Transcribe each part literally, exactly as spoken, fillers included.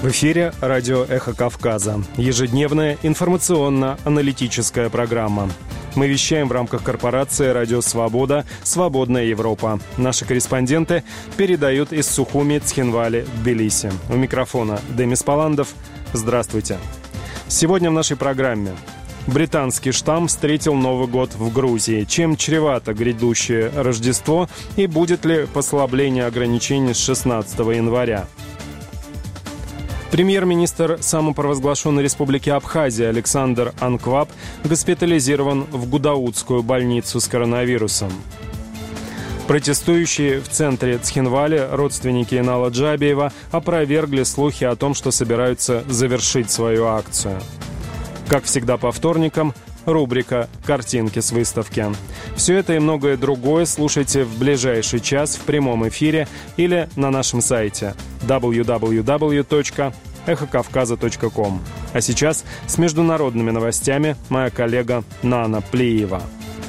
В эфире радио «Эхо Кавказа». Ежедневная информационно-аналитическая программа. Мы вещаем в рамках корпорации «Радио Свобода. Свободная Европа». Наши корреспонденты передают из Сухуми, Цхинвали, Тбилиси. У микрофона Демис Паландов. Здравствуйте. Сегодня в нашей программе. Британский штамм встретил Новый год в Грузии. Чем чревато грядущее Рождество и будет ли послабление ограничений с шестнадцатого января? Премьер-министр самопровозглашенной республики Абхазия Александр Анкваб госпитализирован в Гудаутскую больницу с коронавирусом. Протестующие в центре Цхинвали, родственники Инала Джабиева, опровергли слухи о том, что собираются завершить свою акцию. Как всегда по вторникам, рубрика «Картинки с выставки». Все это и многое другое слушайте в ближайший час в прямом эфире или на нашем сайте дабл ю дабл ю дабл ю точка эхо кавказа точка ком. А сейчас с международными новостями моя коллега Нана Плиева.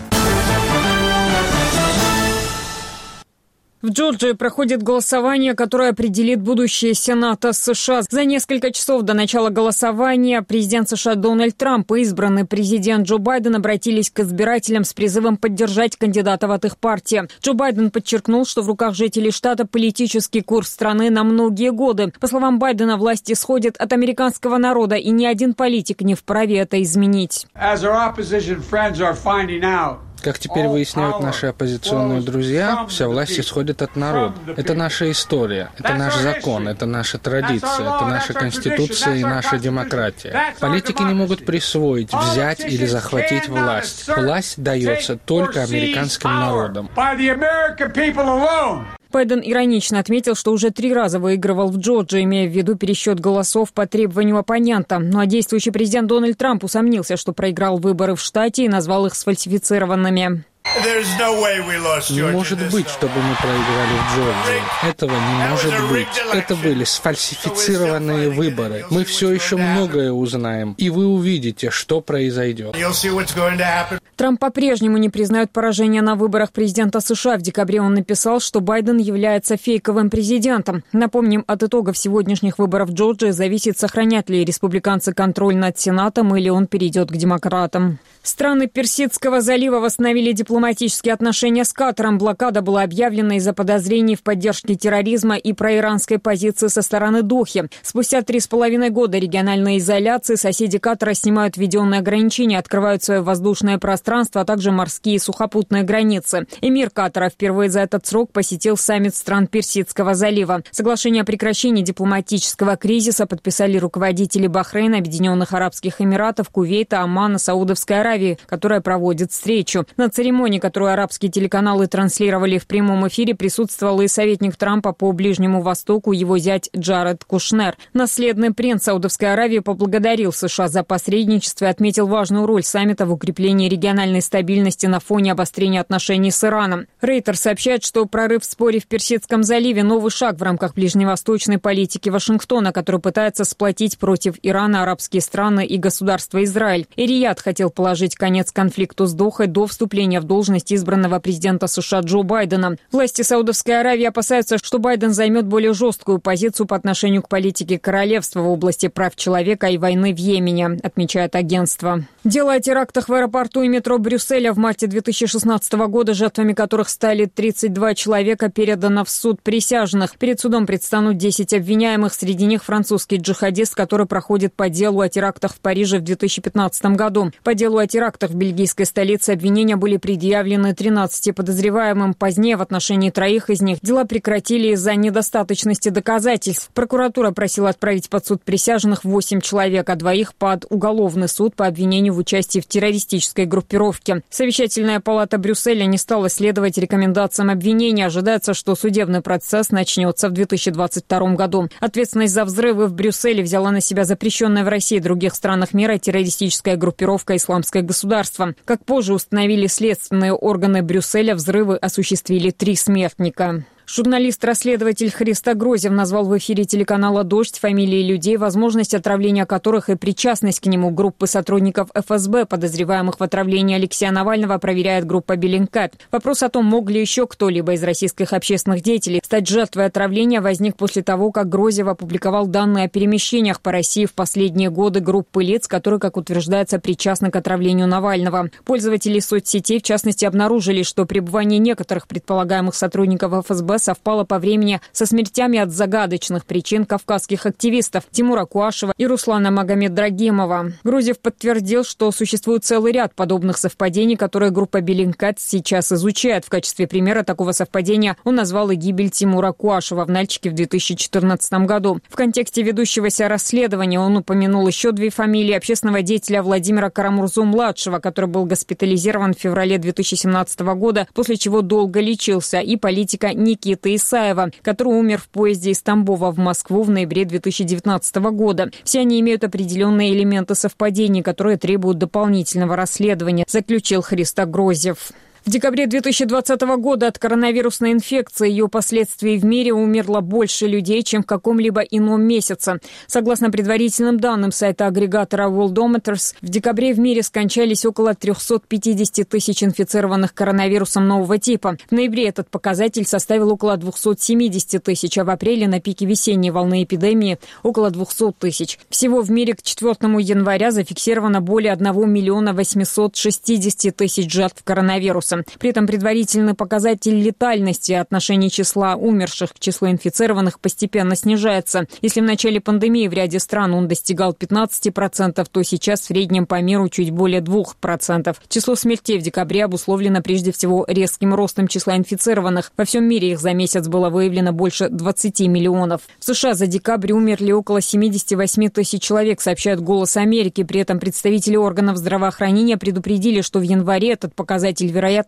В Джорджии проходит голосование, которое определит будущее Сената США. За несколько часов до начала голосования президент США Дональд Трамп и избранный президент Джо Байден обратились к избирателям с призывом поддержать кандидатов от их партии. Джо Байден подчеркнул, что в руках жителей штата политический курс страны на многие годы. По словам Байдена, власть исходит от американского народа, и ни один политик не вправе это изменить. Как теперь выясняют наши оппозиционные друзья, вся власть исходит от народа. Это наша история, это наш закон, это наша традиция, это наша конституция и наша демократия. Политики не могут присвоить, взять или захватить власть. Власть дается только американским народом. Байден иронично отметил, что уже три раза выигрывал в Джорджии, имея в виду пересчет голосов по требованию оппонента. Ну а действующий президент Дональд Трамп усомнился, что проиграл выборы в штате и назвал их сфальсифицированными. Не может быть, чтобы мы проиграли в Джорджии. Этого не может быть. Это были сфальсифицированные выборы. Мы все еще многое узнаем, и вы увидите, что произойдет. Трамп по-прежнему не признает поражение на выборах президента США. В декабре он написал, что Байден является фейковым президентом. Напомним, от итогов сегодняшних выборов в Джорджии зависит, сохранят ли республиканцы контроль над Сенатом или он перейдет к демократам. Страны Персидского залива восстановили дипломатические отношения с Катаром. Блокада была объявлена из-за подозрений в поддержке терроризма и проиранской позиции со стороны Дохи. Спустя три с половиной года региональной изоляции соседи Катара снимают введенные ограничения, открывают свое воздушное пространство, а также морские и сухопутные границы. Эмир Катара впервые за этот срок посетил саммит стран Персидского залива. Соглашение о прекращении дипломатического кризиса подписали руководители Бахрейна, Объединенных Арабских Эмиратов, Кувейта, Омана, Саудовской Аравии, которая проводит встречу. На церемонии, которую арабские телеканалы транслировали в прямом эфире, присутствовал и советник Трампа по Ближнему Востоку, его зять Джаред Кушнер. Наследный принц Саудовской Аравии поблагодарил США за посредничество и отметил важную роль саммита в укреплении региональной стабильности на фоне обострения отношений с Ираном. Рейтер сообщает, что прорыв в споре в Персидском заливе – новый шаг в рамках ближневосточной политики Вашингтона, который пытается сплотить против Ирана арабские страны и государство Израиль. И Рияд хотел положить конец конфликту с Дохой до вступления в должность избранного президента США Джо Байдена. Власти Саудовской Аравии опасаются, что Байден займет более жесткую позицию по отношению к политике королевства в области прав человека и войны в Йемене, отмечает агентство. Дело о терактах в аэропорту и метро Брюсселя в марте две тысячи шестнадцатого года, жертвами которых стали тридцать два человека, передано в суд присяжных. Перед судом предстанут десять обвиняемых, среди них французский джихадист, который проходит по делу о терактах в Париже в две тысячи пятнадцатом году. По делу о терактах в бельгийской столице обвинения были предъявлены тринадцати подозреваемым. Позднее в отношении троих из них дела прекратили из-за недостаточности доказательств. Прокуратура просила отправить под суд присяжных восемь человек, а двоих под уголовный суд по обвинению в участии в террористической группировке. Совещательная палата Брюсселя не стала следовать рекомендациям обвинения. Ожидается, что судебный процесс начнется в две тысячи двадцать втором году. Ответственность за взрывы в Брюсселе взяла на себя запрещенная в России и других странах мира террористическая группировка «Исламское государство». Как позже установили следственные органы Брюсселя, взрывы осуществили три смертника. Журналист-расследователь Христо Грозев назвал в эфире телеканала «Дождь» фамилии людей, возможность отравления которых и причастность к нему группы сотрудников эф эс бэ, подозреваемых в отравлении Алексея Навального, проверяет группа Bellingcat. Вопрос о том, мог ли еще кто-либо из российских общественных деятелей стать жертвой отравления, возник после того, как Грозев опубликовал данные о перемещениях по России в последние годы группы лиц, которые, как утверждается, причастны к отравлению Навального. Пользователи соцсетей, в частности, обнаружили, что пребывание некоторых предполагаемых сотрудников эф эс бэ совпало по времени со смертями от загадочных причин кавказских активистов Тимура Куашева и Руслана Магомедрагимова. Грозев подтвердил, что существует целый ряд подобных совпадений, которые группа Bellingcat сейчас изучает. В качестве примера такого совпадения он назвал и гибель Тимура Куашева в Нальчике в две тысячи четырнадцатом году. В контексте ведущегося расследования он упомянул еще две фамилии общественного деятеля Владимира Карамурзу-младшего, который был госпитализирован в феврале две тысячи семнадцатого года, после чего долго лечился, и политика Никиты Исаева, который умер в поезде из Тамбова в Москву в ноябре две тысячи девятнадцатого года. Все они имеют определенные элементы совпадений, которые требуют дополнительного расследования, заключил Христо Грозев. В декабре две тысячи двадцатого года от коронавирусной инфекции и ее последствий в мире умерло больше людей, чем в каком-либо ином месяце. Согласно предварительным данным сайта агрегатора Worldometers, в декабре в мире скончались около триста пятьдесят тысяч инфицированных коронавирусом нового типа. В ноябре этот показатель составил около двести семьдесят тысяч, а в апреле на пике весенней волны эпидемии около двести тысяч. Всего в мире к четвёртому января зафиксировано более одного миллиона восьмисот шестидесяти тысяч жертв коронавируса. При этом предварительный показатель летальности в отношении числа умерших к числу инфицированных постепенно снижается. Если в начале пандемии в ряде стран он достигал пятнадцати процентов, то сейчас в среднем по миру чуть более двух процентов. Число смертей в декабре обусловлено прежде всего резким ростом числа инфицированных. Во всем мире их за месяц было выявлено больше двадцати миллионов. В США за декабрь умерли около семидесяти восьми тысяч человек, сообщает «Голос Америки». При этом представители органов здравоохранения предупредили, что в январе этот показатель, вероятно,